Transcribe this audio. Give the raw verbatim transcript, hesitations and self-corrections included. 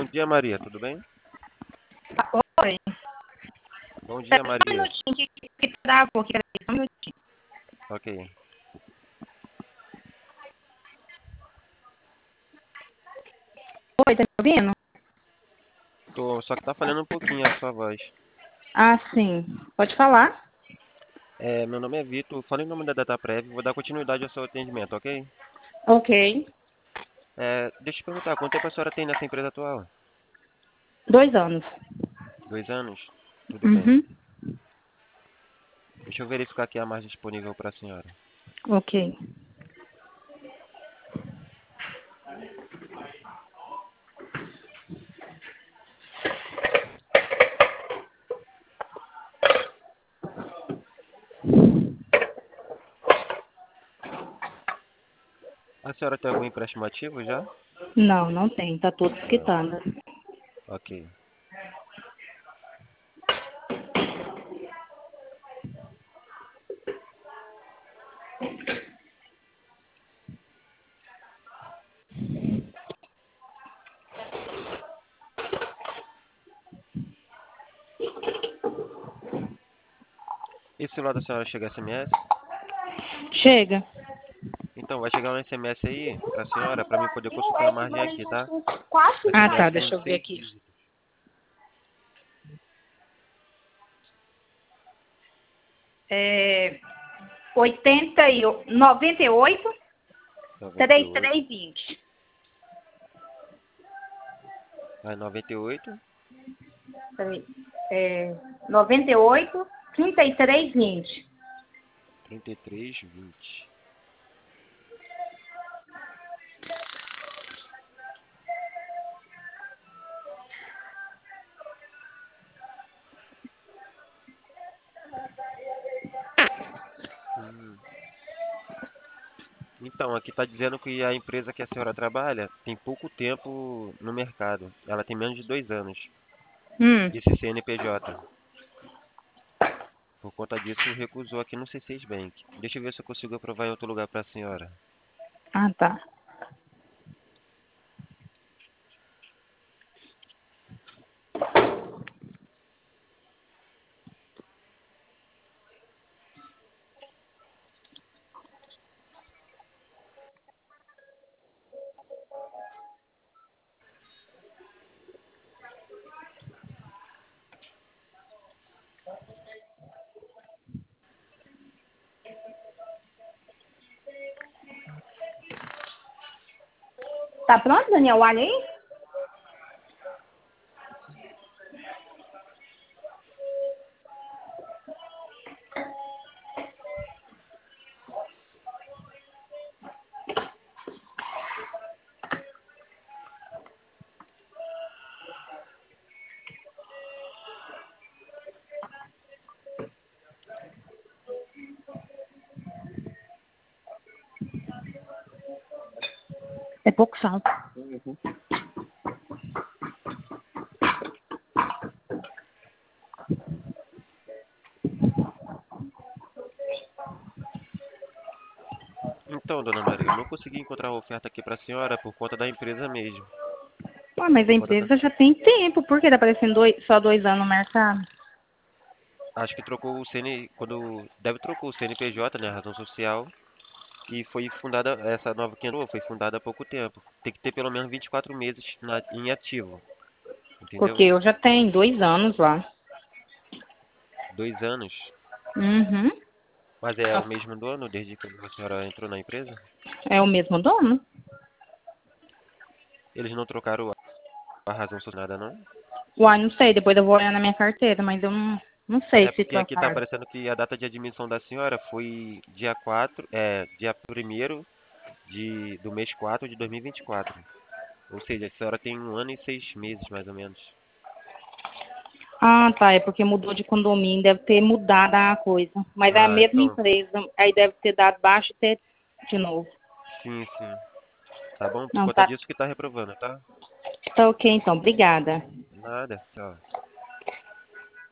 dia, Maria, tudo bem? Oi, Bom dia, espera só um Maria. minutinho que, que travou aqui, peraí, só um minutinho. Ok. Oi, tá me ouvindo? Tô, só que tá falhando um pouquinho a sua voz. Ah, sim. Pode falar? É, meu nome é Vitor, falei em nome da DataPrev, vou dar continuidade ao seu atendimento, ok? Ok. É, deixa eu te perguntar, quanto tempo a senhora tem nessa empresa atual? Dois anos. Dois anos? Tudo bem. Uhum. Deixa eu verificar aqui a margem disponível para a senhora. Ok. A senhora tem algum empréstimo ativo já? Não, não tem. Tá tudo Não. quitando. Ok. E se lá da senhora chega S M S? Chega. Então, vai chegar um S M S aí para a senhora, para mim poder consultar a margem aqui, tá? Ah, tá. S M S com Deixa eu ver seis aqui. dígitos. É oitenta e o- noventa e oito, noventa e três oito. três vinte. Aí, noventa e oito. Peraí. É noventa e oito, trinta e três vinte. trinta e três, vinte. Hum. Então, aqui está dizendo que a empresa que a senhora trabalha tem pouco tempo no mercado. Ela tem menos de dois anos. Hum. Esse C N P J. Por conta disso, recusou aqui no C seis Bank. Deixa eu ver se eu consigo aprovar em outro lugar para a senhora. Ah, tá. Tá pronto, Daniel? Olha aí. É pouco salto. Então, dona Maria, eu não consegui encontrar a oferta aqui para a senhora por conta da empresa mesmo. Ué, mas a Por conta da... empresa já tem tempo. Por que tá aparecendo dois, só dois anos no mercado? Acho que trocou o C N... Quando... Deve trocou o C N P J, né? Razão social. E foi fundada... Essa nova que entrou foi fundada há pouco tempo. Tem que ter pelo menos vinte e quatro meses na... em ativo. Porque Entendeu? eu já tenho dois anos lá. Dois anos. Uhum. Mas é o mesmo dono desde que a senhora entrou na empresa? É o mesmo dono? Eles não trocaram a razão social nada, não? Uai, não sei. Depois eu vou olhar na minha carteira, mas eu não, não sei É se porque aqui está trocaram. aparecendo que a data de admissão da senhora foi dia quatro, é, dia primeiro de, do mês quatro de dois mil e vinte e quatro. Ou seja, a senhora tem um ano e seis meses, mais ou menos. Ah, tá. É porque mudou de condomínio. Deve ter mudado a coisa. Mas é a Ah, mesma então, empresa. Aí deve ter dado baixo e ter de novo. sim, sim. Tá bom? Por Não, conta tá. disso que tá reprovando, tá? Tá ok, então. Obrigada. Nada, tchau.